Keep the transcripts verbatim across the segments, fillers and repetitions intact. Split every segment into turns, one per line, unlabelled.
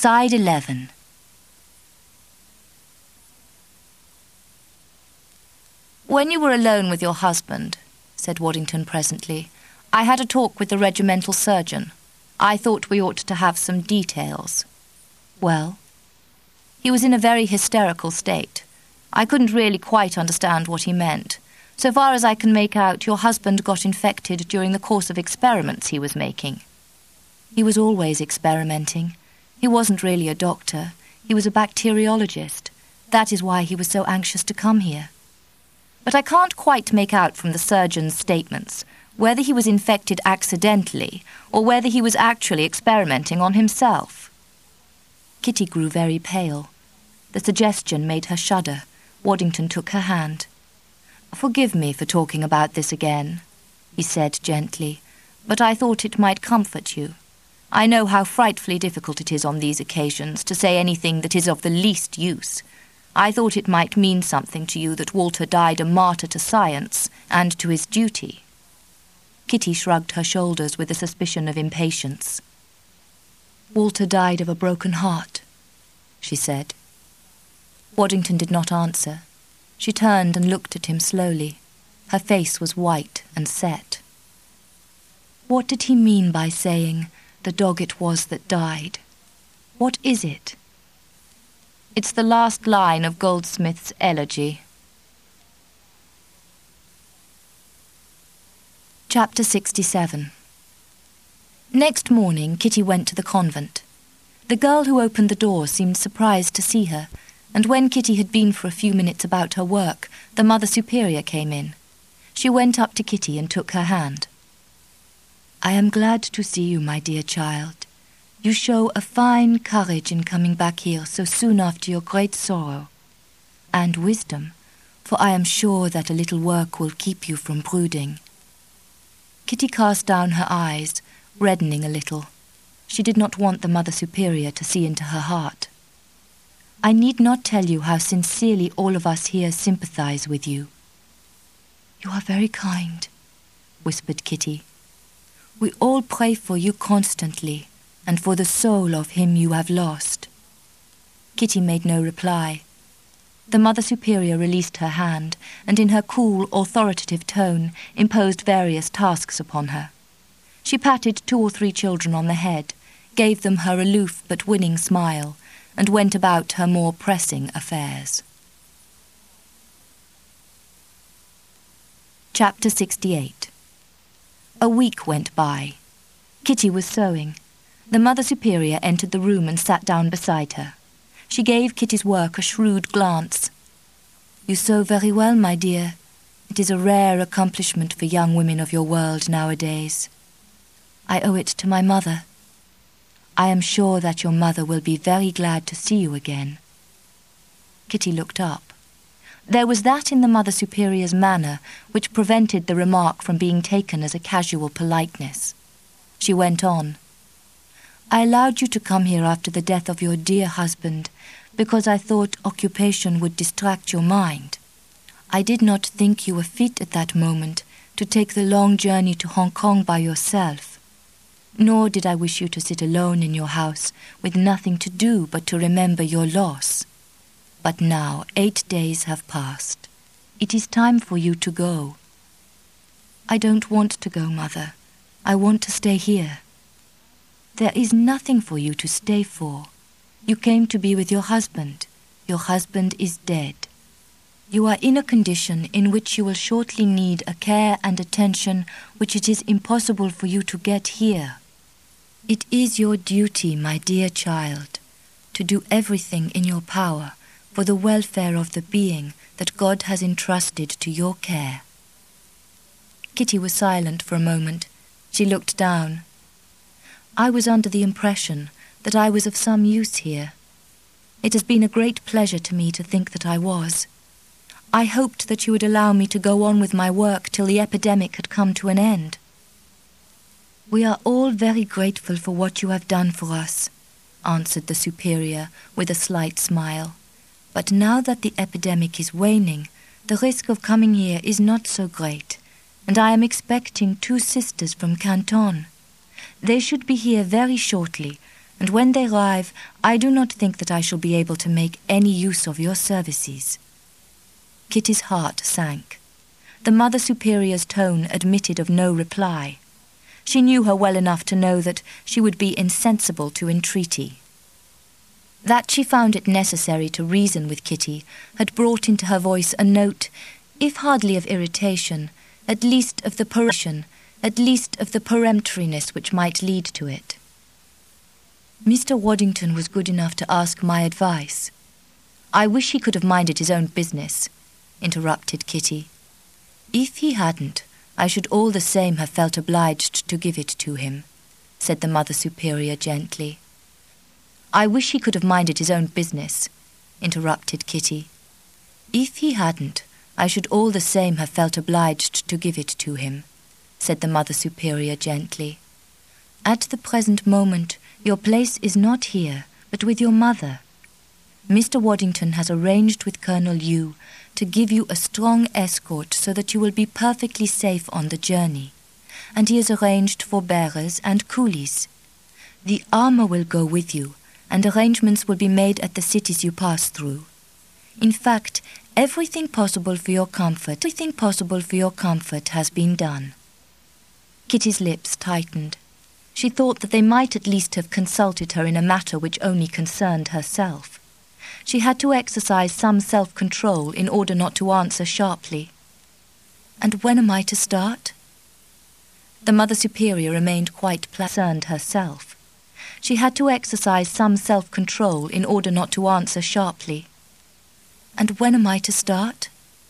Side eleven. "When you were alone with your husband," said Waddington presently, "I had a talk with the regimental surgeon. I thought we ought to have some details." "Well?" "He was in a very hysterical state. I couldn't really quite understand what he meant. So far as I can make out, your husband got infected during the course of experiments he was making." "He was always experimenting. He wasn't really a doctor. He was a bacteriologist. That is why he was so anxious to come here." "But I can't quite make out from the surgeon's statements whether he was infected accidentally or whether he was actually experimenting on himself." Kitty grew very pale. The suggestion made her shudder. Waddington took her hand. "Forgive me for talking about this again," he said gently, "but I thought it might comfort you. I know how frightfully difficult it is on these occasions to say anything that is of the least use. I thought it might mean something to you that Walter died a martyr to science and to his duty." Kitty shrugged her shoulders with a suspicion of impatience. "Walter died of a broken heart," she said. Waddington did not answer. She turned and looked at him slowly. Her face was white and set. "What did he mean by saying, 'the dog it was that died'? What is it?" "It's the last line of Goldsmith's Elegy." Chapter sixty-seven. Next morning, Kitty went to the convent. The girl who opened the door seemed surprised to see her, and when Kitty had been for a few minutes about her work, the Mother Superior came in. She went up to Kitty and took her hand. "I am glad to see you, my dear child. You show a fine courage in coming back here so soon after your great sorrow. And wisdom, for I am sure that a little work will keep you from brooding." Kitty cast down her eyes, reddening a little. She did not want the Mother Superior to see into her heart. "I need not tell you how sincerely all of us here sympathize with you." "You are very kind," whispered Kitty. "We all pray for you constantly, and for the soul of him you have lost." Kitty made no reply. The Mother Superior released her hand, and in her cool, authoritative tone imposed various tasks upon her. She patted two or three children on the head, gave them her aloof but winning smile, and went about her more pressing affairs. Chapter sixty-eight. A week went by. Kitty was sewing. The Mother Superior entered the room and sat down beside her. She gave Kitty's work a shrewd glance. "You sew very well, my dear. It is a rare accomplishment for young women of your world nowadays." "I owe it to my mother." "I am sure that your mother will be very glad to see you again." Kitty looked up. There was that in the Mother Superior's manner which prevented the remark from being taken as a casual politeness. She went on. "I allowed you to come here after the death of your dear husband because I thought occupation would distract your mind. I did not think you were fit at that moment to take the long journey to Hong Kong by yourself. Nor did I wish you to sit alone in your house with nothing to do but to remember your loss. But now eight days have passed. It is time for you to go." "I don't want to go, Mother. I want to stay here." "There is nothing for you to stay for. You came to be with your husband. Your husband is dead. You are in a condition in which you will shortly need a care and attention which it is impossible for you to get here. It is your duty, my dear child, to do everything in your power for the welfare of the being that God has entrusted to your care." Kitty was silent for a moment. She looked down. "I was under the impression that I was of some use here. It has been a great pleasure to me to think that I was. I hoped that you would allow me to go on with my work till the epidemic had come to an end." "We are all very grateful for what you have done for us," answered the Superior with a slight smile. "But now that the epidemic is waning, the risk of coming here is not so great, and I am expecting two sisters from Canton. They should be here very shortly, and when they arrive, I do not think that I shall be able to make any use of your services." Kitty's heart sank. The Mother Superior's tone admitted of no reply. She knew her well enough to know that she would be insensible to entreaty. That she found it necessary to reason with Kitty had brought into her voice a note, if hardly of irritation, at least of the peremption, at least of the peremptoriness which might lead to it. "Mister Waddington was good enough to ask my advice. I wish he could have minded his own business," interrupted Kitty. "If he hadn't, I should all the same have felt obliged to give it to him," said the Mother Superior gently. "I wish he could have minded his own business," interrupted Kitty. "If he hadn't, I should all the same have felt obliged to give it to him," said the Mother Superior gently. "At the present moment, your place is not here, but with your mother. Mister Waddington has arranged with Colonel Yu to give you a strong escort so that you will be perfectly safe on the journey, and he has arranged for bearers and coolies. The armor will go with you, and arrangements will be made at the cities you pass through. In fact, everything possible for your comfort, everything possible for your comfort has been done." Kitty's lips tightened. She thought that they might at least have consulted her in a matter which only concerned herself. She had to exercise some self-control in order not to answer sharply. "And when am I to start?" The Mother Superior remained quite concerned herself. She had to exercise some self-control in order not to answer sharply. "And when am I to start?"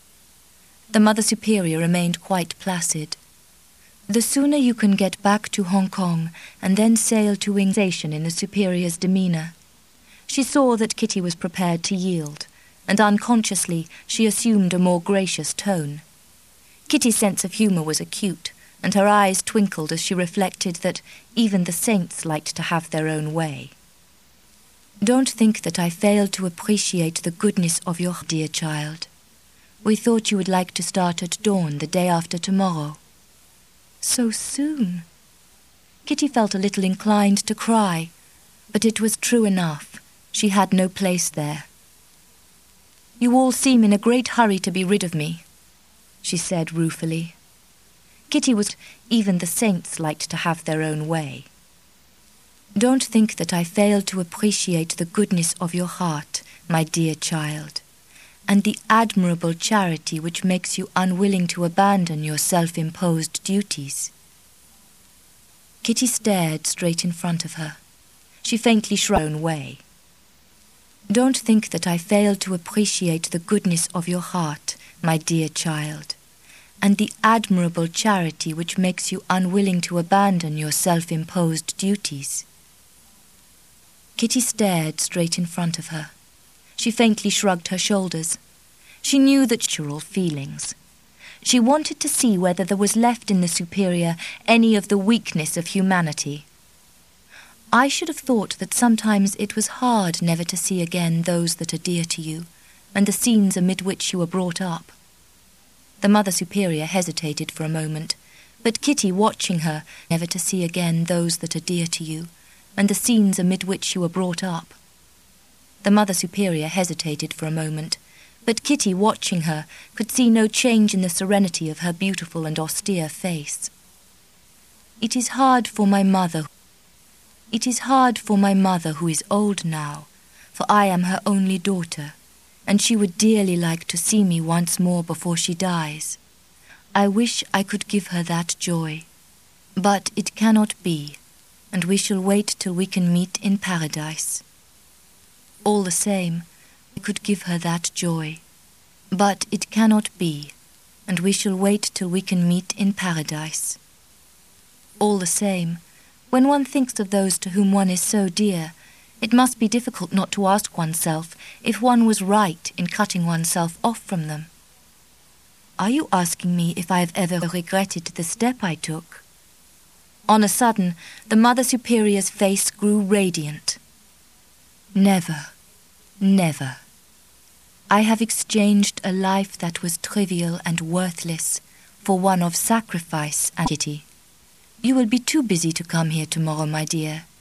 The Mother Superior remained quite placid. "The sooner you can get back to Hong Kong and then sail to Wing Station in the Superior's demeanour." She saw that Kitty was prepared to yield, and unconsciously she assumed a more gracious tone. Kitty's sense of humour was acute, and her eyes twinkled as she reflected that even the saints liked to have their own way. "Don't think that I failed to appreciate the goodness of your dear child. We thought you would like to start at dawn the day after tomorrow." "So soon?" Kitty felt a little inclined to cry, but it was true enough. She had no place there. "You all seem in a great hurry to be rid of me," she said ruefully. Kitty was, even the saints liked to have their own way. "Don't think that I failed to appreciate the goodness of your heart, my dear child, and the admirable charity which makes you unwilling to abandon your self-imposed duties." Kitty stared straight in front of her. She faintly shrugged her own way. "Don't think that I failed to appreciate the goodness of your heart, my dear child, and the admirable charity which makes you unwilling to abandon your self-imposed duties." Kitty stared straight in front of her. She faintly shrugged her shoulders. She knew the natural feelings. She wanted to see whether there was left in the Superior any of the weakness of humanity. "I should have thought that sometimes it was hard never to see again those that are dear to you, and the scenes amid which you were brought up." The Mother Superior hesitated for a moment, but Kitty, watching her, never to see again those that are dear to you, and the scenes amid which you were brought up. The Mother Superior hesitated for a moment, but Kitty, watching her, could see no change in the serenity of her beautiful and austere face. "It is hard for my mother. It is hard for my mother who is old now, for I am her only daughter, and she would dearly like to see me once more before she dies. I wish I could give her that joy, but it cannot be, and we shall wait till we can meet in paradise. All the same, I could give her that joy, but it cannot be, and we shall wait till we can meet in paradise. All the same, when one thinks of those to whom one is so dear, it must be difficult not to ask oneself if one was right in cutting oneself off from them. Are you asking me if I have ever regretted the step I took?" On a sudden, the Mother Superior's face grew radiant. "Never, never. I have exchanged a life that was trivial and worthless for one of sacrifice and pity. You will be too busy to come here tomorrow, my dear.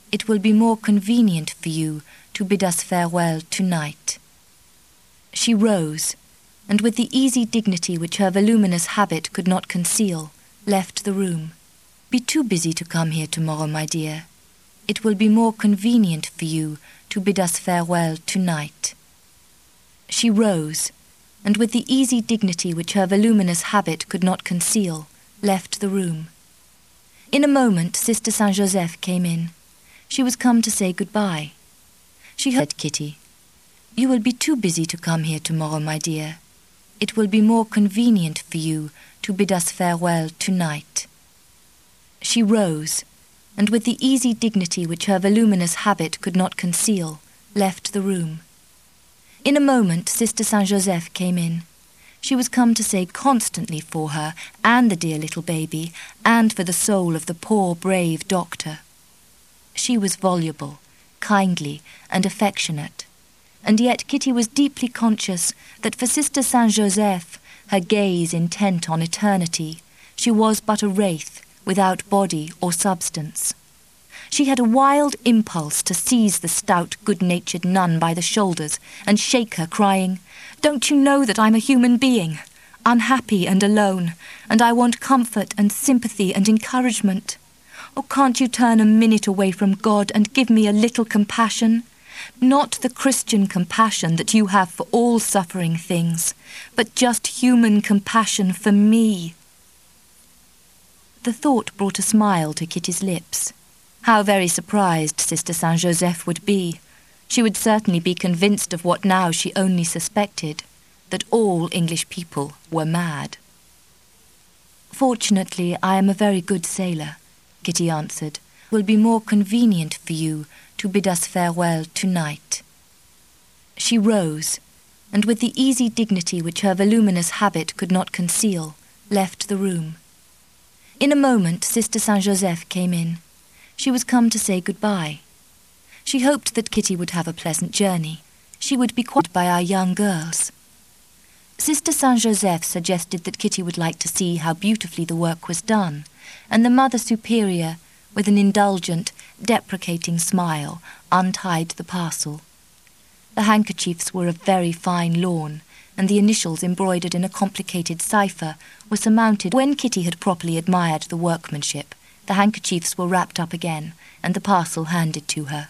It will be more convenient for you to bid us farewell tonight." She rose, and with the easy dignity which her voluminous habit could not conceal, left the room. "Be too busy to come here tomorrow, my dear. It will be more convenient for you to bid us farewell tonight." She rose, and with the easy dignity which her voluminous habit could not conceal, left the room. In a moment, Sister Saint-Joseph came in. She was come to say goodbye. She heard Kitty. "You will be too busy to come here tomorrow, my dear. It will be more convenient for you to bid us farewell tonight." She rose, and with the easy dignity which her voluminous habit could not conceal, left the room. In a moment, Sister Saint-Joseph came in. She was come to say constantly for her, and the dear little baby, and for the soul of the poor, brave doctor. She was voluble, kindly, and affectionate, and yet Kitty was deeply conscious that for Sister Saint-Joseph, her gaze intent on eternity, she was but a wraith without body or substance. She had a wild impulse to seize the stout, good-natured nun by the shoulders and shake her, crying, "Don't you know that I'm a human being, unhappy and alone, and I want comfort and sympathy and encouragement? Oh, can't you turn a minute away from God and give me a little compassion? Not the Christian compassion that you have for all suffering things, but just human compassion for me." The thought brought a smile to Kitty's lips. How very surprised Sister Saint-Joseph would be. She would certainly be convinced of what now she only suspected, that all English people were mad. "Fortunately, I am a very good sailor," Kitty answered. "It will be more convenient for you to bid us farewell tonight." She rose, and with the easy dignity which her voluminous habit could not conceal, left the room. In a moment, Sister Saint-Joseph came in. She was come to say goodbye. She hoped that Kitty would have a pleasant journey. She would be quiet by our young girls. Sister Saint-Joseph suggested that Kitty would like to see how beautifully the work was done, and the Mother Superior, with an indulgent, deprecating smile, untied the parcel. The handkerchiefs were of very fine lawn, and the initials embroidered in a complicated cipher were surmounted. When Kitty had properly admired the workmanship, the handkerchiefs were wrapped up again, and the parcel handed to her.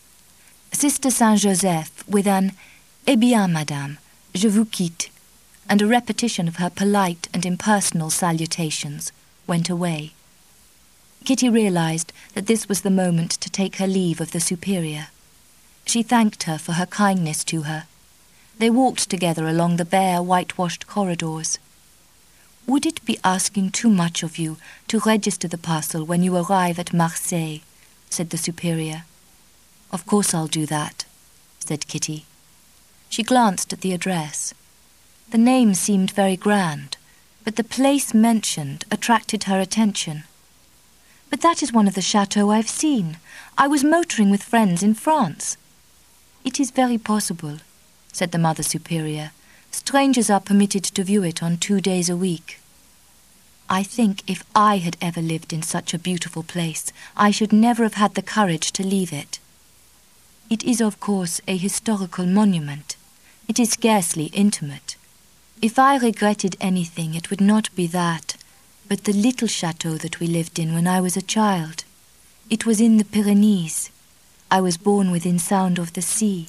Sister Saint-Joseph, with an "Eh bien, madame, je vous quitte," and a repetition of her polite and impersonal salutations, went away. Kitty realized that this was the moment to take her leave of the Superior. She thanked her for her kindness to her. They walked together along the bare, whitewashed corridors. "Would it be asking too much of you to register the parcel when you arrive at Marseille?" said the Superior. "Of course I'll do that," said Kitty. She glanced at the address. The name seemed very grand, but the place mentioned attracted her attention. "But that is one of the chateaux I've seen. I was motoring with friends in France." "It is very possible," said the Mother Superior. "Strangers are permitted to view it on two days a week." "I think if I had ever lived in such a beautiful place, I should never have had the courage to leave it. It is, of course, a historical monument. It is scarcely intimate. If I regretted anything, it would not be that, but the little chateau that we lived in when I was a child. It was in the Pyrenees. I was born within sound of the sea.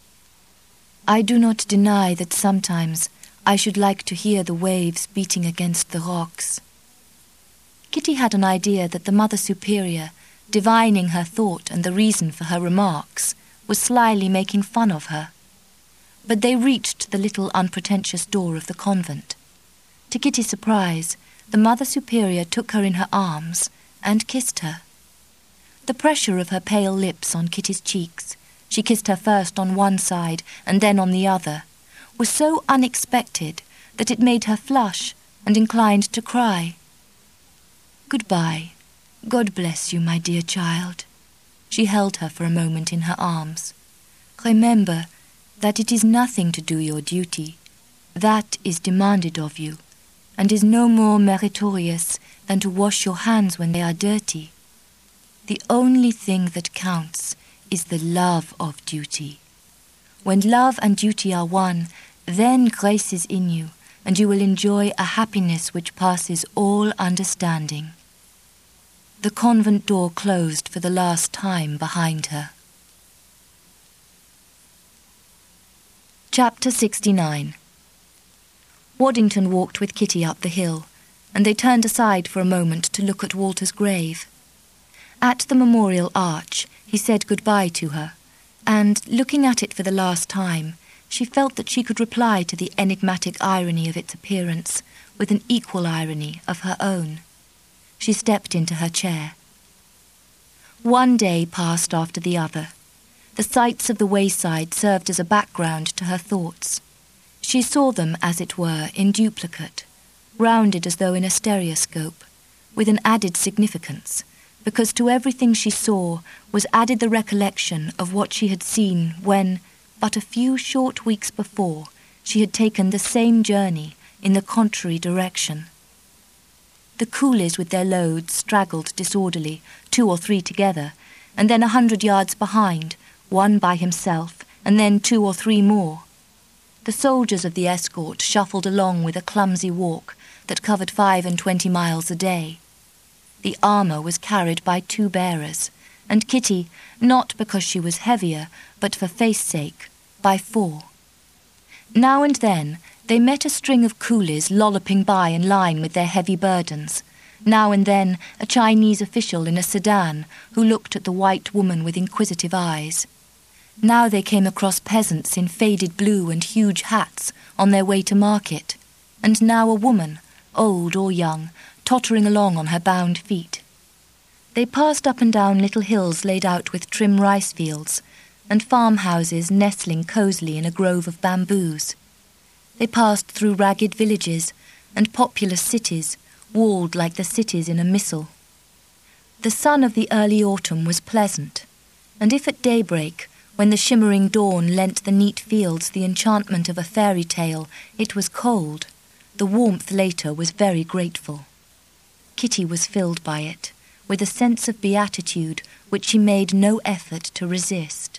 I do not deny that sometimes I should like to hear the waves beating against the rocks." Kitty had an idea that the Mother Superior, divining her thought and the reason for her remarks, was slyly making fun of her. But they reached the little unpretentious door of the convent. To Kitty's surprise, the Mother Superior took her in her arms and kissed her. The pressure of her pale lips on Kitty's cheeks, she kissed her first on one side and then on the other, was so unexpected that it made her flush and inclined to cry. "Goodbye. God bless you, my dear child." She held her for a moment in her arms. "Remember that it is nothing to do your duty. That is demanded of you, and is no more meritorious than to wash your hands when they are dirty. The only thing that counts is the love of duty. When love and duty are one, then grace is in you, and you will enjoy a happiness which passes all understanding. The convent door closed for the last time behind her. Chapter sixty-nine. Waddington walked with Kitty up the hill, and they turned aside for a moment to look at Walter's grave. At the memorial arch, he said goodbye to her, and, looking at it for the last time, she felt that she could reply to the enigmatic irony of its appearance with an equal irony of her own. She stepped into her chair. One day passed after the other. The sights of the wayside served as a background to her thoughts. She saw them, as it were, in duplicate, rounded as though in a stereoscope, with an added significance, because to everything she saw was added the recollection of what she had seen when, but a few short weeks before, she had taken the same journey in the contrary direction. The coolies with their loads straggled disorderly, two or three together, and then a hundred yards behind, one by himself, and then two or three more. The soldiers of the escort shuffled along with a clumsy walk that covered five and twenty miles a day. The armour was carried by two bearers, and Kitty, not because she was heavier, but for face sake, by four. Now and then they met a string of coolies lolloping by in line with their heavy burdens, now and then a Chinese official in a sedan who looked at the white woman with inquisitive eyes. Now they came across peasants in faded blue and huge hats on their way to market, and now a woman, old or young, tottering along on her bound feet. They passed up and down little hills laid out with trim rice fields, and farmhouses nestling cosily in a grove of bamboos. They passed through ragged villages and populous cities, walled like the cities in a missile. The sun of the early autumn was pleasant, and if at daybreak, when the shimmering dawn lent the neat fields the enchantment of a fairy tale, it was cold, the warmth later was very grateful. Kitty was filled by it, with a sense of beatitude which she made no effort to resist.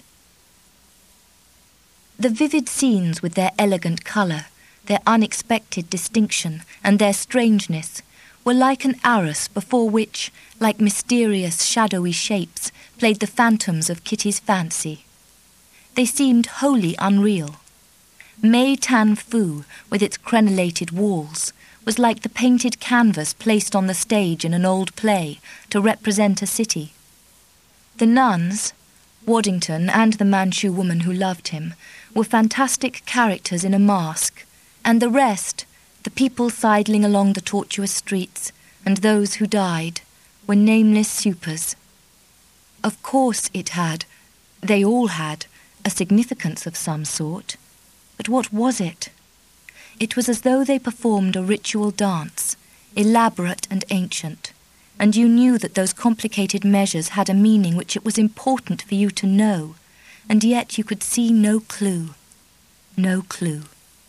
The vivid scenes with their elegant colour, their unexpected distinction, and their strangeness, were like an arras before which, like mysterious shadowy shapes, played the phantoms of Kitty's fancy. They seemed wholly unreal. Mai Tan Fu, with its crenellated walls, was like the painted canvas placed on the stage in an old play to represent a city. The nuns, Waddington and the Manchu woman who loved him, were fantastic characters in a mask, and the rest, the people sidling along the tortuous streets, and those who died, were nameless supers. Of course it had, they all had, a significance of some sort. But what was it? It was as though they performed a ritual dance, elaborate and ancient, and you knew that those complicated measures had a meaning which it was important for you to know, and yet you could see no clue. No clue.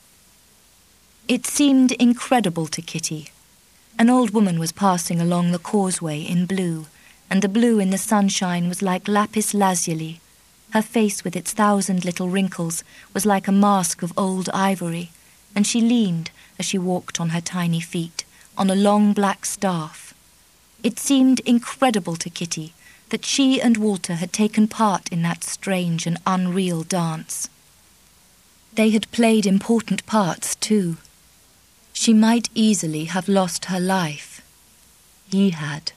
It seemed incredible to Kitty. An old woman was passing along the causeway in blue, and the blue in the sunshine was like lapis lazuli. Her face with its thousand little wrinkles was like a mask of old ivory, and she leaned, as she walked on her tiny feet, on a long black staff. It seemed incredible to Kitty that she and Walter had taken part in that strange and unreal dance. They had played important parts, too. She might easily have lost her life. He had.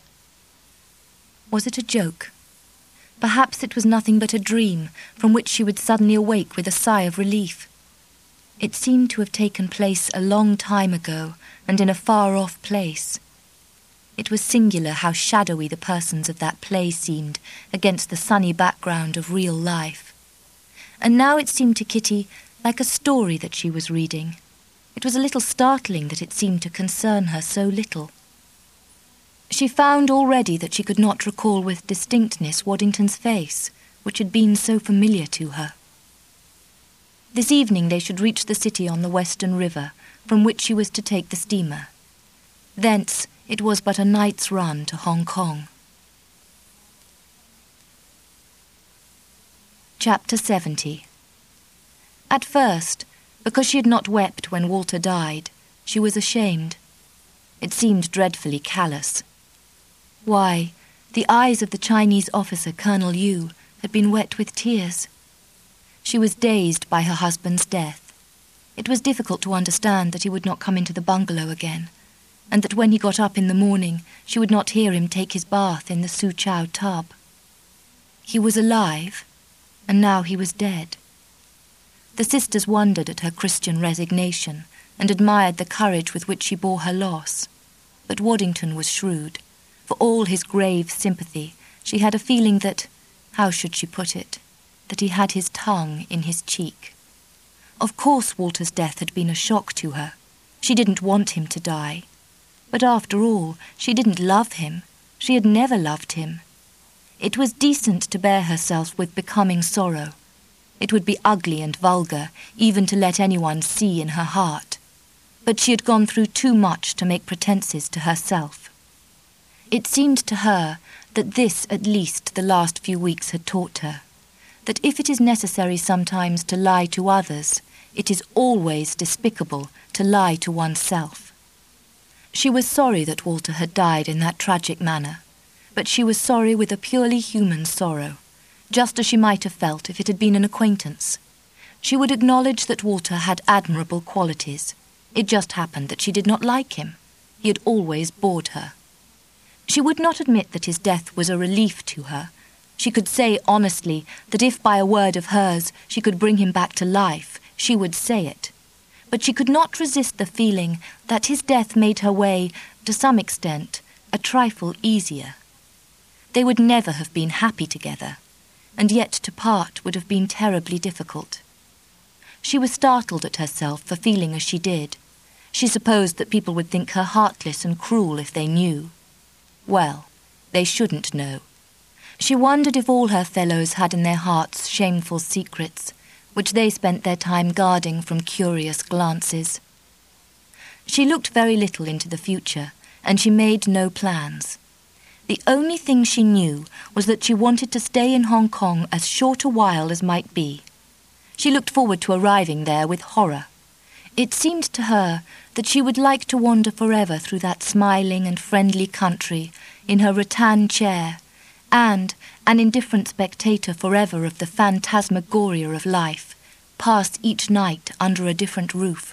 Was it a joke? Perhaps it was nothing but a dream from which she would suddenly awake with a sigh of relief. It seemed to have taken place a long time ago and in a far-off place. It was singular how shadowy the persons of that play seemed against the sunny background of real life. And now it seemed to Kitty like a story that she was reading. It was a little startling that it seemed to concern her so little. She found already that she could not recall with distinctness Waddington's face, which had been so familiar to her. This evening they should reach the city on the Western River, from which she was to take the steamer. Thence it was but a night's run to Hong Kong. Chapter seventy. At first, because she had not wept when Walter died, she was ashamed. It seemed dreadfully callous. Why, the eyes of the Chinese officer, Colonel Yu, had been wet with tears. She was dazed by her husband's death. It was difficult to understand that he would not come into the bungalow again, and that when he got up in the morning, she would not hear him take his bath in the Su Chao tub. He was alive, and now he was dead. The sisters wondered at her Christian resignation and admired the courage with which she bore her loss. But Waddington was shrewd. For all his grave sympathy, she had a feeling that, how should she put it, that he had his tongue in his cheek. Of course Walter's death had been a shock to her. She didn't want him to die. But after all, she didn't love him. She had never loved him. It was decent to bear herself with becoming sorrow. It would be ugly and vulgar even to let anyone see in her heart. But she had gone through too much to make pretences to herself. It seemed to her that this at least the last few weeks had taught her, that if it is necessary sometimes to lie to others, it is always despicable to lie to oneself. She was sorry that Walter had died in that tragic manner, but she was sorry with a purely human sorrow, just as she might have felt if it had been an acquaintance. She would acknowledge that Walter had admirable qualities. It just happened that she did not like him. He had always bored her. She would not admit that his death was a relief to her. She could say honestly that if by a word of hers she could bring him back to life, she would say it. But she could not resist the feeling that his death made her way, to some extent, a trifle easier. They would never have been happy together, and yet to part would have been terribly difficult. She was startled at herself for feeling as she did. She supposed that people would think her heartless and cruel if they knew. Well, they shouldn't know. She wondered if all her fellows had in their hearts shameful secrets, which they spent their time guarding from curious glances. She looked very little into the future, and she made no plans. The only thing she knew was that she wanted to stay in Hong Kong as short a while as might be. She looked forward to arriving there with horror. It seemed to her that she would like to wander forever through that smiling and friendly country in her rattan chair, and, an indifferent spectator forever of the phantasmagoria of life, pass each night under a different roof.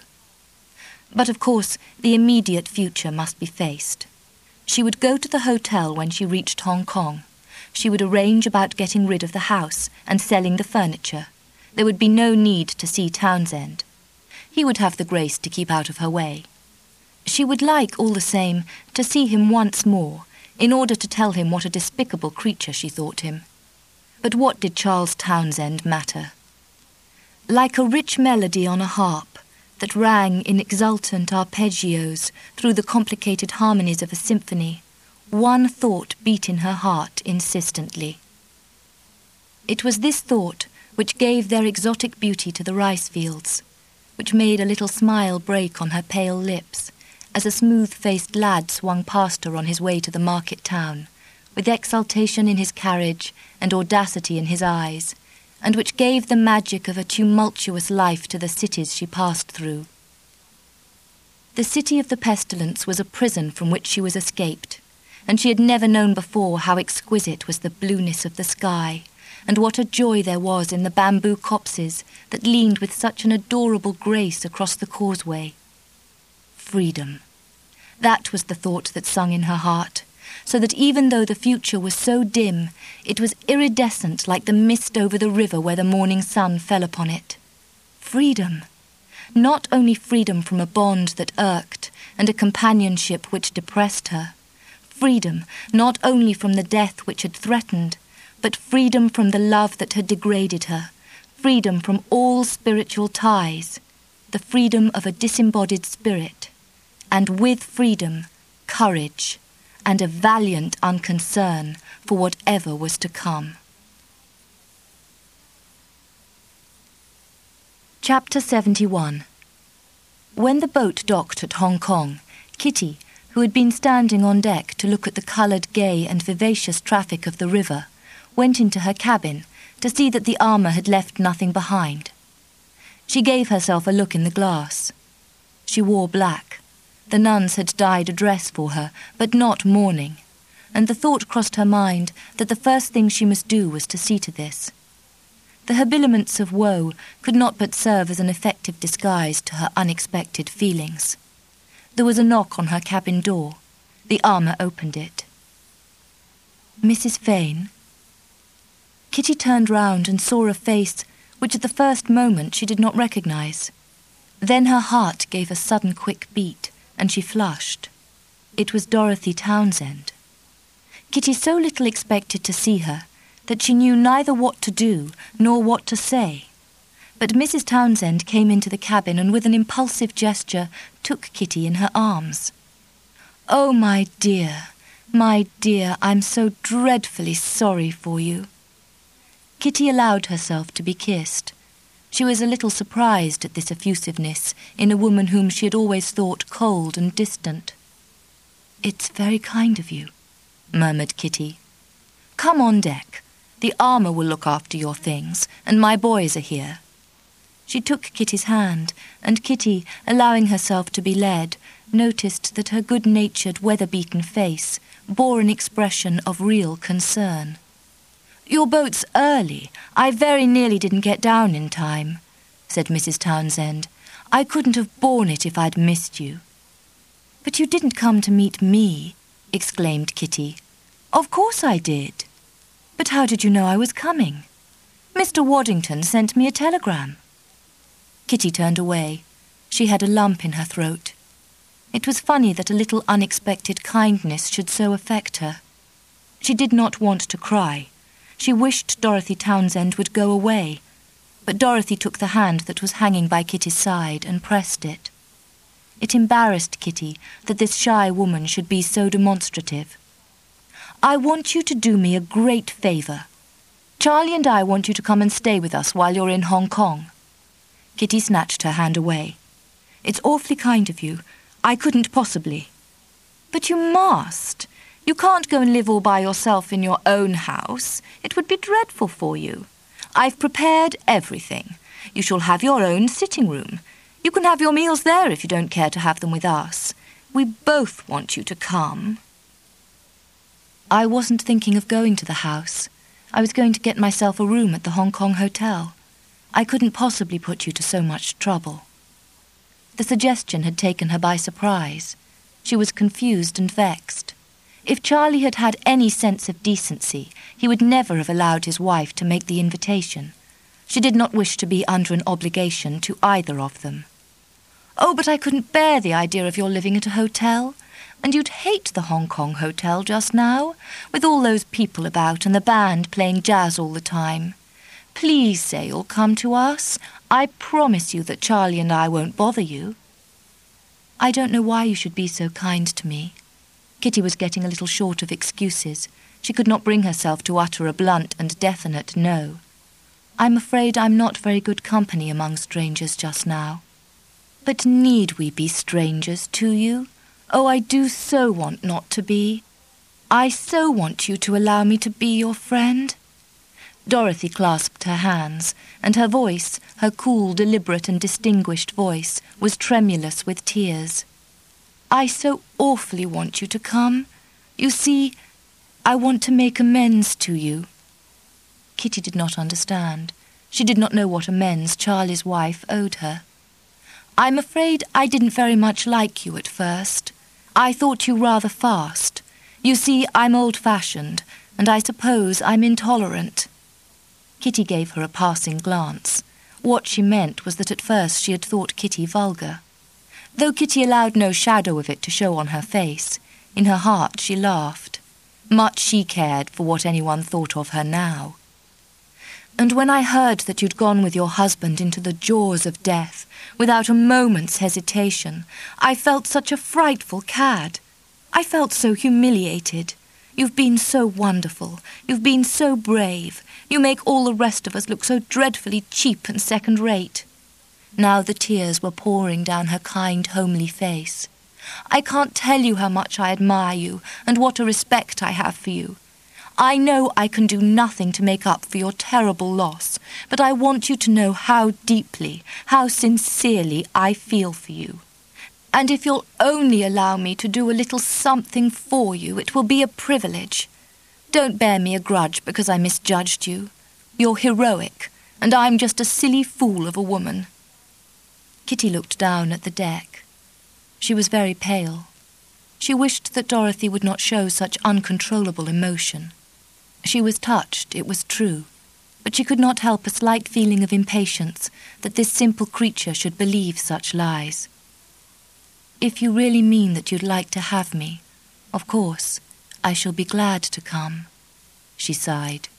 But of course the immediate future must be faced. She would go to the hotel when she reached Hong Kong. She would arrange about getting rid of the house and selling the furniture. There would be no need to see Townsend. He would have the grace to keep out of her way. She would like, all the same, to see him once more, in order to tell him what a despicable creature she thought him. But what did Charles Townsend matter? Like a rich melody on a harp, that rang in exultant arpeggios through the complicated harmonies of a symphony, one thought beat in her heart insistently. It was this thought which gave their exotic beauty to the rice fields, which made a little smile break on her pale lips as a smooth-faced lad swung past her on his way to the market town, with exultation in his carriage and audacity in his eyes, and which gave the magic of a tumultuous life to the cities she passed through. The city of the pestilence was a prison from which she was escaped, and she had never known before how exquisite was the blueness of the sky, and what a joy there was in the bamboo copses that leaned with such an adorable grace across the causeway. Freedom. That was the thought that sung in her heart, so that even though the future was so dim, it was iridescent like the mist over the river where the morning sun fell upon it. Freedom. Not only freedom from a bond that irked and a companionship which depressed her. Freedom not only from the death which had threatened, but freedom from the love that had degraded her. Freedom from all spiritual ties. The freedom of a disembodied spirit. And with freedom, courage, and a valiant unconcern for whatever was to come. Chapter seventy-one. When the boat docked at Hong Kong, Kitty, who had been standing on deck to look at the coloured, gay and vivacious traffic of the river, went into her cabin to see that the armour had left nothing behind. She gave herself a look in the glass. She wore black. The nuns had dyed a dress for her, but not mourning, and the thought crossed her mind that the first thing she must do was to see to this. The habiliments of woe could not but serve as an effective disguise to her unexpected feelings. There was a knock on her cabin door. The armour opened it. Missus Fane? Kitty turned round and saw a face which at the first moment she did not recognise. Then her heart gave a sudden quick beat, and she flushed. It was Dorothy Townsend. Kitty so little expected to see her that she knew neither what to do nor what to say. But Missus Townsend came into the cabin and with an impulsive gesture took Kitty in her arms. "Oh, my dear, my dear, I'm so dreadfully sorry for you." Kitty allowed herself to be kissed. She was a little surprised at this effusiveness in a woman whom she had always thought cold and distant. "It's very kind of you," murmured Kitty. "Come on deck. The armour will look after your things, and my boys are here." She took Kitty's hand, and Kitty, allowing herself to be led, noticed that her good-natured, weather-beaten face bore an expression of real concern. "Your boat's early. I very nearly didn't get down in time," said Missus Townsend. "I couldn't have borne it if I'd missed you." "But you didn't come to meet me," exclaimed Kitty. "Of course I did. But how did you know I was coming? Mister Waddington sent me a telegram." Kitty turned away. She had a lump in her throat. It was funny that a little unexpected kindness should so affect her. She did not want to cry. She wished Dorothy Townsend would go away, but Dorothy took the hand that was hanging by Kitty's side and pressed it. It embarrassed Kitty that this shy woman should be so demonstrative. "I want you to do me a great favour. Charlie and I want you to come and stay with us while you're in Hong Kong." Kitty snatched her hand away. "It's awfully kind of you. I couldn't possibly." "But you must. You can't go and live all by yourself in your own house. It would be dreadful for you. I've prepared everything. You shall have your own sitting room. You can have your meals there if you don't care to have them with us. We both want you to come." "I wasn't thinking of going to the house. I was going to get myself a room at the Hong Kong hotel. I couldn't possibly put you to so much trouble." The suggestion had taken her by surprise. She was confused and vexed. If Charlie had had any sense of decency, he would never have allowed his wife to make the invitation. She did not wish to be under an obligation to either of them. "Oh, but I couldn't bear the idea of your living at a hotel. And you'd hate the Hong Kong hotel just now, with all those people about and the band playing jazz all the time. Please say you'll come to us. I promise you that Charlie and I won't bother you." "I don't know why you should be so kind to me." Kitty was getting a little short of excuses. She could not bring herself to utter a blunt and definite no. "I'm afraid I'm not very good company among strangers just now." "But need we be strangers to you? Oh, I do so want not to be. I so want you to allow me to be your friend." Dorothy clasped her hands, and her voice, her cool, deliberate and distinguished voice, was tremulous with tears. "I so awfully want you to come. You see, I want to make amends to you." Kitty did not understand. She did not know what amends Charlie's wife owed her. "I'm afraid I didn't very much like you at first. I thought you rather fast. You see, I'm old-fashioned, and I suppose I'm intolerant." Kitty gave her a passing glance. What she meant was that at first she had thought Kitty vulgar. Though Kitty allowed no shadow of it to show on her face, in her heart she laughed. Much she cared for what anyone thought of her now. "And when I heard that you'd gone with your husband into the jaws of death, without a moment's hesitation, I felt such a frightful cad. I felt so humiliated. You've been so wonderful. You've been so brave. You make all the rest of us look so dreadfully cheap and second-rate." Now the tears were pouring down her kind, homely face. "I can't tell you how much I admire you and what a respect I have for you. I know I can do nothing to make up for your terrible loss, but I want you to know how deeply, how sincerely I feel for you. And if you'll only allow me to do a little something for you, it will be a privilege. Don't bear me a grudge because I misjudged you. You're heroic, and I'm just a silly fool of a woman." Kitty looked down at the deck. She was very pale. She wished that Dorothy would not show such uncontrollable emotion. She was touched, it was true, but she could not help a slight feeling of impatience that this simple creature should believe such lies. "If you really mean that you'd like to have me, of course, I shall be glad to come," she sighed.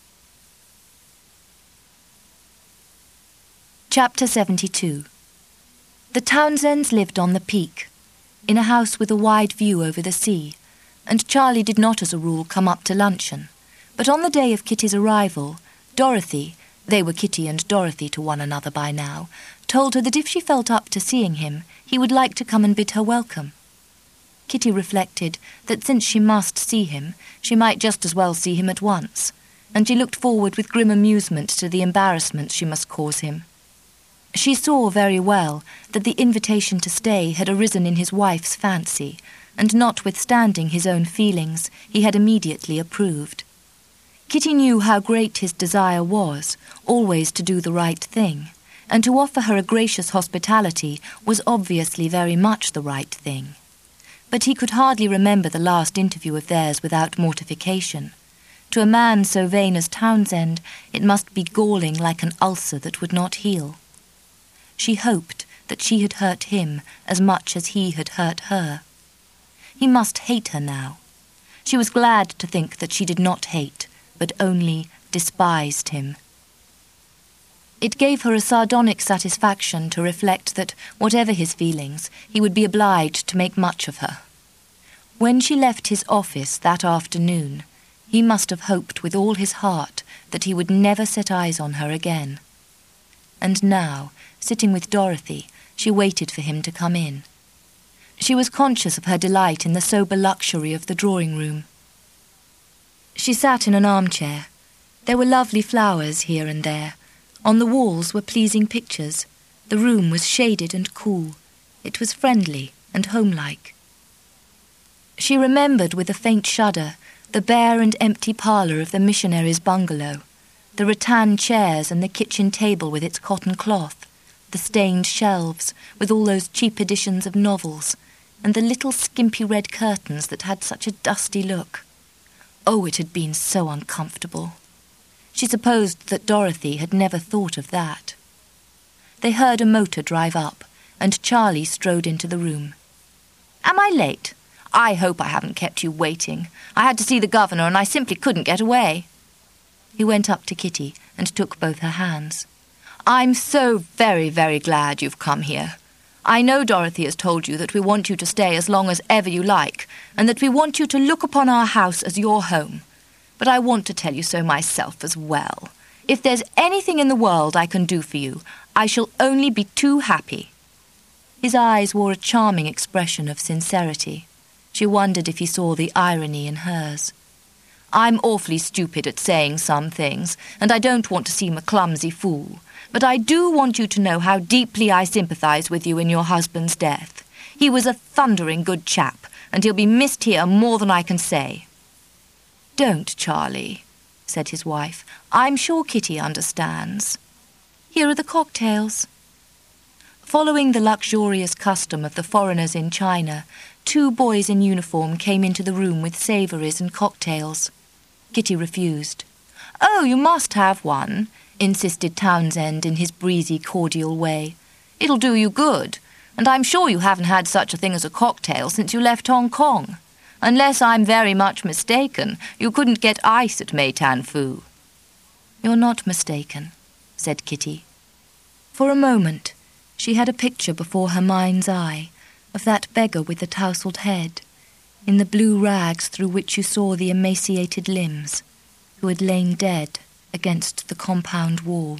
Chapter seventy-two. The Townsends lived on the Peak, in a house with a wide view over the sea, and Charlie did not as a rule come up to luncheon. But on the day of Kitty's arrival, Dorothy, they were Kitty and Dorothy to one another by now, told her that if she felt up to seeing him, he would like to come and bid her welcome. Kitty reflected that since she must see him, she might just as well see him at once, and she looked forward with grim amusement to the embarrassment she must cause him. She saw very well that the invitation to stay had arisen in his wife's fancy, and notwithstanding his own feelings, he had immediately approved. Kitty knew how great his desire was, always to do the right thing, and to offer her a gracious hospitality was obviously very much the right thing. But he could hardly remember the last interview of theirs without mortification. To a man so vain as Townsend, it must be galling like an ulcer that would not heal. She hoped that she had hurt him as much as he had hurt her. He must hate her now. She was glad to think that she did not hate, but only despised him. It gave her a sardonic satisfaction to reflect that, whatever his feelings, he would be obliged to make much of her. When she left his office that afternoon, he must have hoped with all his heart that he would never set eyes on her again. And now, sitting with Dorothy, she waited for him to come in. She was conscious of her delight in the sober luxury of the drawing-room. She sat in an armchair. There were lovely flowers here and there. On the walls were pleasing pictures. The room was shaded and cool. It was friendly and homelike. She remembered with a faint shudder the bare and empty parlour of the missionary's bungalow, the rattan chairs and the kitchen table with its cotton cloth, the stained shelves with all those cheap editions of novels, and the little skimpy red curtains that had such a dusty look. Oh, it had been so uncomfortable. She supposed that Dorothy had never thought of that. They heard a motor drive up, and Charlie strode into the room. "Am I late? I hope I haven't kept you waiting. I had to see the governor, and I simply couldn't get away." He went up to Kitty and took both her hands. "I'm so very, very glad you've come here. I know Dorothy has told you that we want you to stay as long as ever you like, and that we want you to look upon our house as your home. But I want to tell you so myself as well. If there's anything in the world I can do for you, I shall only be too happy." His eyes wore a charming expression of sincerity. She wondered if he saw the irony in hers. "I'm awfully stupid at saying some things, and I don't want to seem a clumsy fool. But I do want you to know how deeply I sympathise with you in your husband's death. He was a thundering good chap, and he'll be missed here more than I can say." "Don't, Charlie," said his wife. "I'm sure Kitty understands. Here are the cocktails." Following the luxurious custom of the foreigners in China, two boys in uniform came into the room with savouries and cocktails. Kitty refused. "Oh, you must have one," insisted Townsend in his breezy, cordial way. "It'll do you good, and I'm sure you haven't had such a thing as a cocktail since you left Hong Kong. Unless I'm very much mistaken, you couldn't get ice at Meitan Fu." "You're not mistaken," said Kitty. For a moment, she had a picture before her mind's eye of that beggar with the tousled head, in the blue rags through which you saw the emaciated limbs, who had lain dead against the compound wall.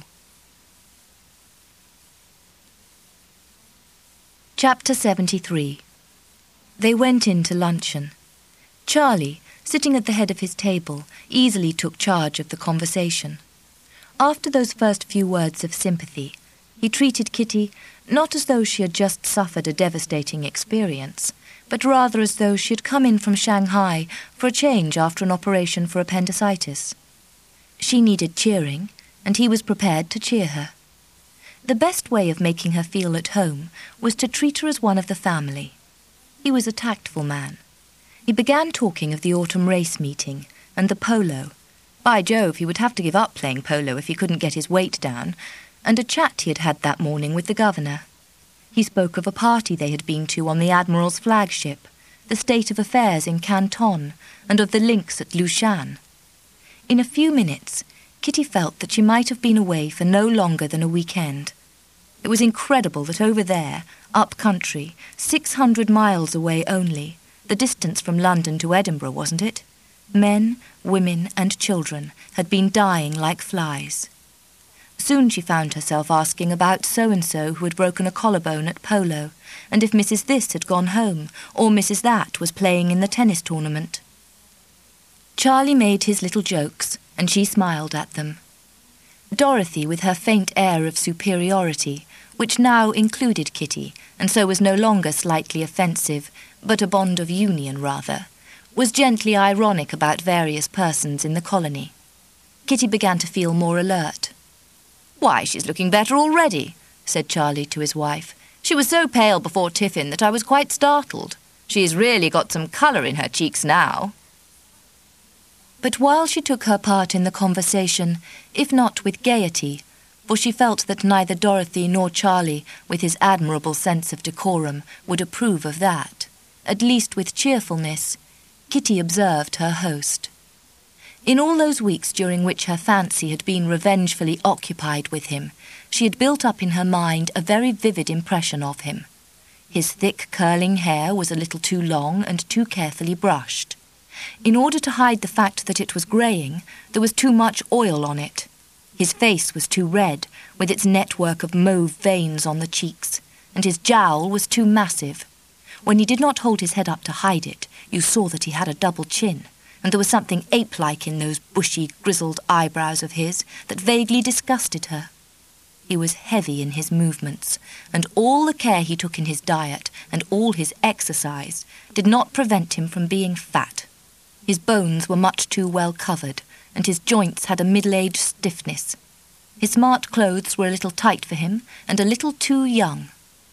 Chapter seventy-three. They went in to luncheon. Charlie, sitting at the head of his table, easily took charge of the conversation. After those first few words of sympathy, he treated Kitty not as though she had just suffered a devastating experience, but rather as though she had come in from Shanghai for a change after an operation for appendicitis. She needed cheering, and he was prepared to cheer her. The best way of making her feel at home was to treat her as one of the family. He was a tactful man. He began talking of the autumn race meeting and the polo. By Jove, he would have to give up playing polo if he couldn't get his weight down, and a chat he had had that morning with the governor. He spoke of a party they had been to on the Admiral's flagship, the state of affairs in Canton, and of the links at Lushan. In a few minutes, Kitty felt that she might have been away for no longer than a weekend. It was incredible that over there, up country, six hundred miles away only, the distance from London to Edinburgh, wasn't it? Men, women and children had been dying like flies. Soon she found herself asking about so-and-so who had broken a collarbone at polo, and if Missus This had gone home, or Missus That was playing in the tennis tournament. Charlie made his little jokes, and she smiled at them. Dorothy, with her faint air of superiority, which now included Kitty, and so was no longer slightly offensive, but a bond of union rather, was gently ironic about various persons in the colony. Kitty began to feel more alert. "Why, she's looking better already," said Charlie to his wife. "She was so pale before tiffin that I was quite startled. She's really got some colour in her cheeks now." But while she took her part in the conversation, if not with gaiety, for she felt that neither Dorothy nor Charlie, with his admirable sense of decorum, would approve of that, at least with cheerfulness, Kitty observed her host. In all those weeks during which her fancy had been revengefully occupied with him, she had built up in her mind a very vivid impression of him. His thick curling hair was a little too long and too carefully brushed. In order to hide the fact that it was greying, there was too much oil on it. His face was too red, with its network of mauve veins on the cheeks, and his jowl was too massive. When he did not hold his head up to hide it, you saw that he had a double chin, and there was something ape-like in those bushy, grizzled eyebrows of his that vaguely disgusted her. He was heavy in his movements, and all the care he took in his diet and all his exercise did not prevent him from being fat. His bones were much too well covered, and his joints had a middle-aged stiffness. His smart clothes were a little tight for him, and a little too young.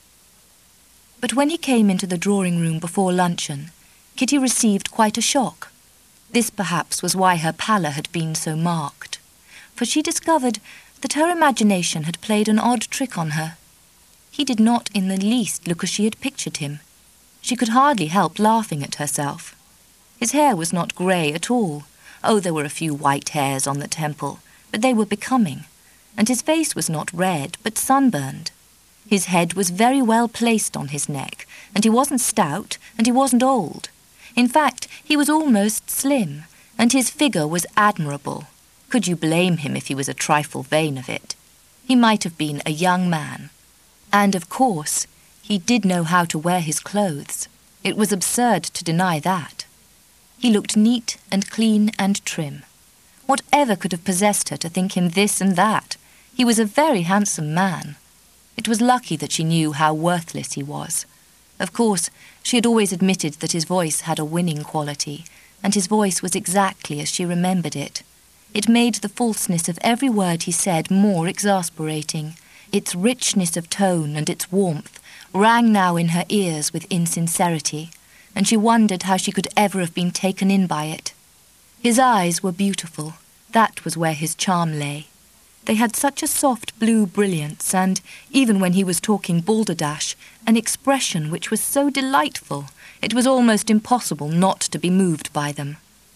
But when he came into the drawing-room before luncheon, Kitty received quite a shock. This perhaps was why her pallor had been so marked, for she discovered that her imagination had played an odd trick on her. He did not in the least look as she had pictured him. She could hardly help laughing at herself. His hair was not grey at all. Oh, there were a few white hairs on the temple, but they were becoming, and his face was not red, but sunburned. His head was very well placed on his neck, and he wasn't stout, and he wasn't old. In fact, he was almost slim, and his figure was admirable. Could you blame him if he was a trifle vain of it? He might have been a young man. And, of course, he did know how to wear his clothes. It was absurd to deny that. He looked neat and clean and trim. Whatever could have possessed her to think him this and that? He was a very handsome man. It was lucky that she knew how worthless he was. Of course, she had always admitted that his voice had a winning quality, and his voice was exactly as she remembered it. It made the falseness of every word he said more exasperating. Its richness of tone and its warmth rang now in her ears with insincerity, and she wondered how she could ever have been taken in by it. His eyes were beautiful. That was where his charm lay. They had such a soft blue brilliance, and, even when he was talking balderdash, an expression which was so delightful, it was almost impossible not to be moved by them.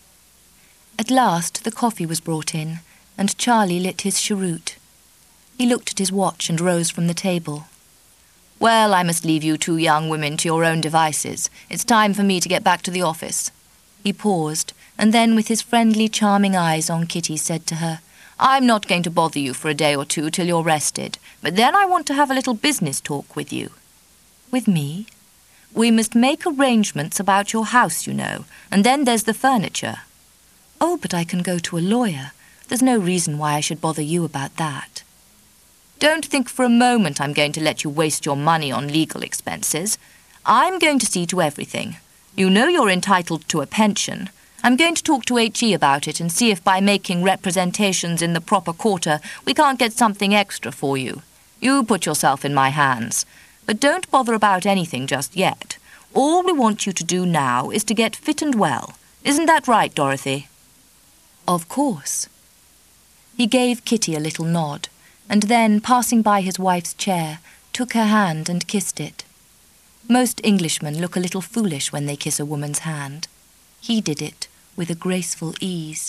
At last the coffee was brought in, and Charlie lit his cheroot. He looked at his watch and rose from the table. "Well, I must leave you two young women to your own devices. It's time for me to get back to the office." He paused, and then with his friendly, charming eyes on Kitty said to her, "I'm not going to bother you for a day or two till you're rested, but then I want to have a little business talk with you." "With me? We must make arrangements about your house, you know, and then there's the furniture. Oh, but I can go to a lawyer. There's no reason why I should bother you about that. Don't think for a moment I'm going to let you waste your money on legal expenses. I'm going to see to everything. You know you're entitled to a pension. I'm going to talk to H E about it and see if by making representations in the proper quarter we can't get something extra for you. You put yourself in my hands. But don't bother about anything just yet. All we want you to do now is to get fit and well. Isn't that right, Dorothy? Of course. He gave Kitty a little nod, and then, passing by his wife's chair, took her hand and kissed it. Most Englishmen look a little foolish when they kiss a woman's hand. He did it with a graceful ease.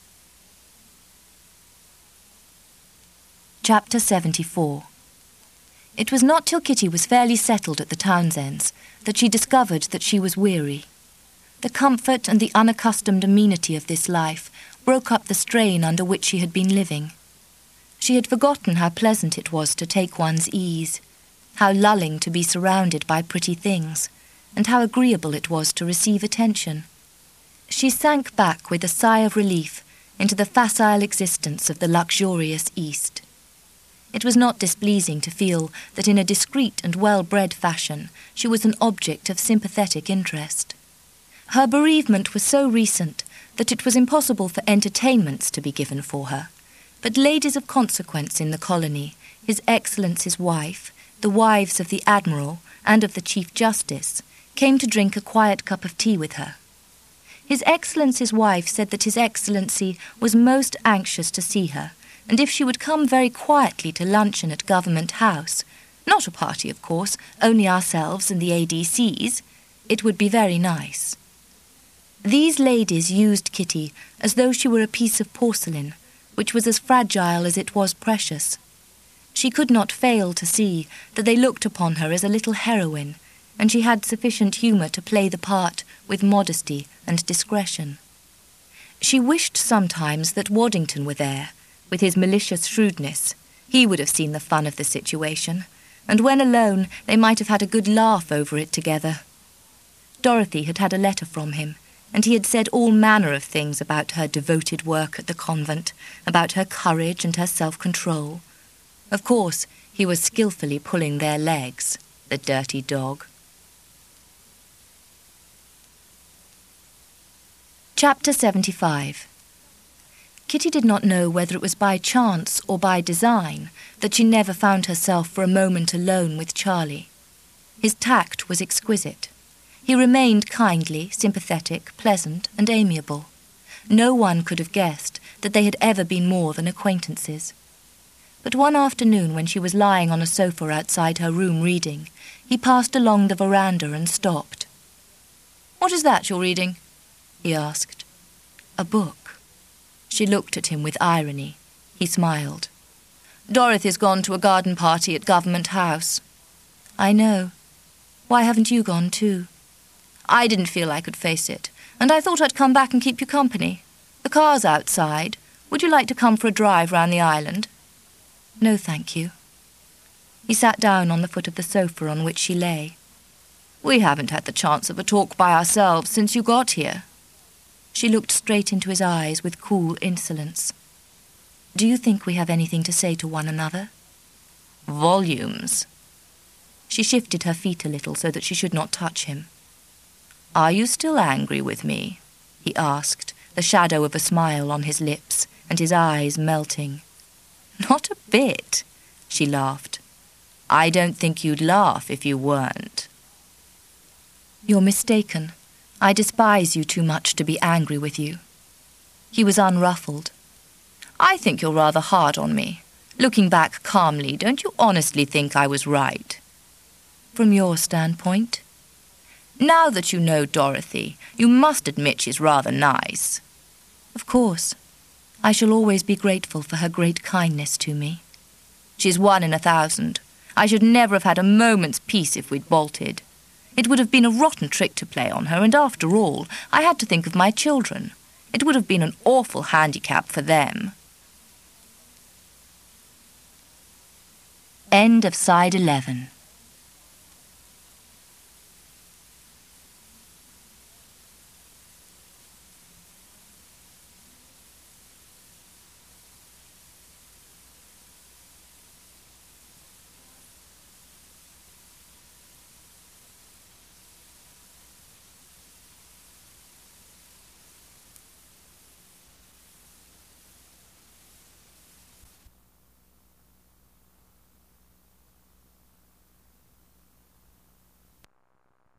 Chapter seventy-four. It was not till Kitty was fairly settled at the Townsends that she discovered that she was weary. The comfort and the unaccustomed amenity of this life broke up the strain under which she had been living. She had forgotten how pleasant it was to take one's ease, how lulling to be surrounded by pretty things, and how agreeable it was to receive attention. She sank back with a sigh of relief into the facile existence of the luxurious East. It was not displeasing to feel that in a discreet and well-bred fashion she was an object of sympathetic interest. Her bereavement was so recent that it was impossible for entertainments to be given for her, but ladies of consequence in the colony, His Excellency's wife, the wives of the Admiral and of the Chief Justice, came to drink a quiet cup of tea with her. His Excellency's wife said that His Excellency was most anxious to see her, and if she would come very quietly to luncheon at Government House, not a party, of course, only ourselves and the A D Cs, it would be very nice. These ladies used Kitty as though she were a piece of porcelain, which was as fragile as it was precious. She could not fail to see that they looked upon her as a little heroine, and she had sufficient humour to play the part with modesty and discretion. She wished sometimes that Waddington were there, with his malicious shrewdness. He would have seen the fun of the situation, and when alone they might have had a good laugh over it together. Dorothy had had a letter from him, and he had said all manner of things about her devoted work at the convent, about her courage and her self-control. Of course, he was skilfully pulling their legs, the dirty dog. Chapter seventy-five. Kitty did not know whether it was by chance or by design that she never found herself for a moment alone with Charlie. His tact was exquisite. He remained kindly, sympathetic, pleasant, and amiable. No one could have guessed that they had ever been more than acquaintances. But one afternoon, when she was lying on a sofa outside her room reading, he passed along the veranda and stopped. "What is that you're reading?" he asked. "A book." She looked at him with irony. He smiled. "Dorothy's gone to a garden party at Government House." "I know. Why haven't you gone too?" "I didn't feel I could face it, and I thought I'd come back and keep you company. The car's outside. Would you like to come for a drive round the island?" "No, thank you." He sat down on the foot of the sofa on which she lay. "We haven't had the chance of a talk by ourselves since you got here." She looked straight into his eyes with cool insolence. "Do you think we have anything to say to one another?" "Volumes." She shifted her feet a little so that she should not touch him. "Are you still angry with me?" he asked, the shadow of a smile on his lips and his eyes melting. "Not a bit," she laughed. "I don't think you'd laugh if you weren't." "You're mistaken. I despise you too much to be angry with you." He was unruffled. "I think you're rather hard on me. Looking back calmly, don't you honestly think I was right?" "From your standpoint?" "Now that you know Dorothy, you must admit she's rather nice." "Of course. I shall always be grateful for her great kindness to me." "She's one in a thousand. I should never have had a moment's peace if we'd bolted. It would have been a rotten trick to play on her, and after all, I had to think of my children. It would have been an awful handicap for them." End of side eleven.